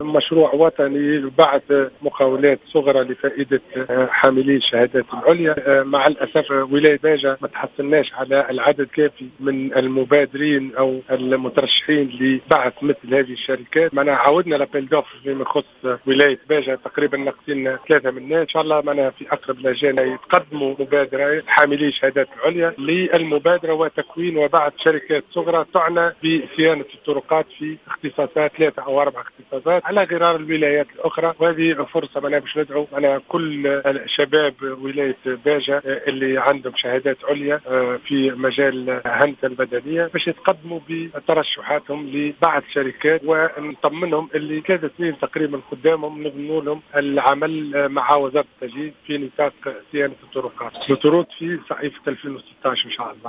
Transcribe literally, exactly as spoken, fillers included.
مشروع وطني بعد مقاولات صغرى لفائدة حاملي الشهادات العليا. مع الأسف ولاية باجة ما تحصلناش على العدد كافي من المبادرين أو المترشحين لبعث مثل هذه الشركات. معنا عودنا لابيل دوفر فيما يخص ولاية باجة، تقريبا ناقصين ثلاثة من الناس. إن شاء الله معنا في أقرب الأجال يتقدموا مبادرة حاملي الشهادات العليا للمبادرة وتكوين وبعث شركات صغرى تعنى بصيانة الطرقات في اختصاصات ثلاثة أو أربع اختصاصات على غرار الولايات الأخرى. وهذه فرصة معنا باش ندعو أنا كل شباب ولاية باجة اللي عندهم شهادات عليا في مجال الهندسة البدنية باش يتقدموا بترشحاتهم لبعض شركات، ونطمنهم اللي ثلاث سنين تقريبا قدامهم نضمن لهم العمل مع وزارة التجهيز في نطاق صيانة الطرقات. الطرق في صيف ألفين وستة عشر إن شاء الله.